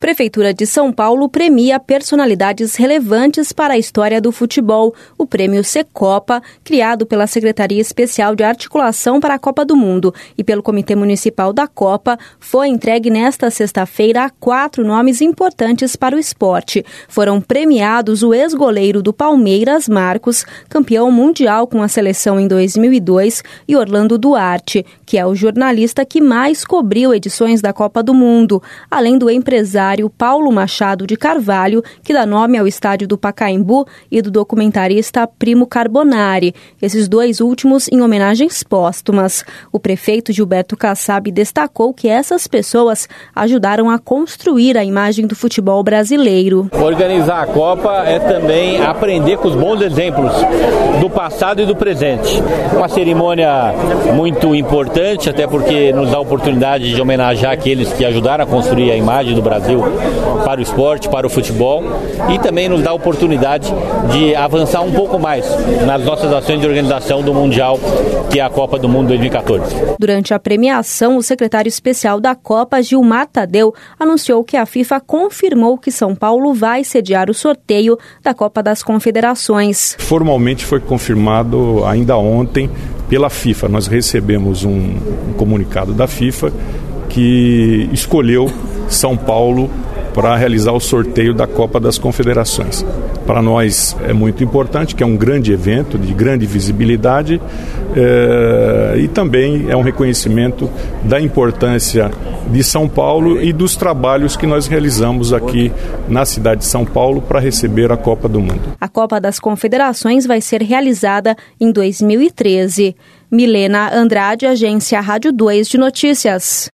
Prefeitura de São Paulo premia personalidades relevantes para a história do futebol. O prêmio Secopa, criado pela Secretaria Especial de Articulação para a Copa do Mundo e pelo Comitê Municipal da Copa, foi entregue nesta sexta-feira a 4 nomes importantes para o esporte. Foram premiados o ex-goleiro do Palmeiras, Marcos, campeão mundial com a seleção em 2002, e Orlando Duarte, que é o jornalista que mais cobriu edições da Copa do Mundo, além do empresário Paulo Machado de Carvalho, que dá nome ao estádio do Pacaembu, e do documentarista Primo Carbonari, esses dois últimos em homenagens póstumas. O prefeito Gilberto Kassab destacou que essas pessoas ajudaram a construir a imagem do futebol brasileiro. Organizar a Copa é também aprender com os bons exemplos do passado e do presente. Uma cerimônia muito importante, até porque nos dá a oportunidade de homenagear aqueles que ajudaram a construir a imagem do Brasil para o esporte, para o futebol, e também nos dá a oportunidade de avançar um pouco mais nas nossas ações de organização do Mundial, que é a Copa do Mundo 2014. Durante a premiação, o secretário especial da Copa, Gilmar Tadeu, anunciou que a FIFA confirmou que São Paulo vai sediar o sorteio da Copa das Confederações. Formalmente foi confirmado ainda ontem pela FIFA. Nós recebemos um comunicado da FIFA que escolheu São Paulo para realizar o sorteio da Copa das Confederações. Para nós é muito importante, que é um grande evento de grande visibilidade, e também é um reconhecimento da importância de São Paulo e dos trabalhos que nós realizamos aqui na cidade de São Paulo para receber a Copa do Mundo. A Copa das Confederações vai ser realizada em 2013. Milena Andrade, Agência Rádio 2 de Notícias.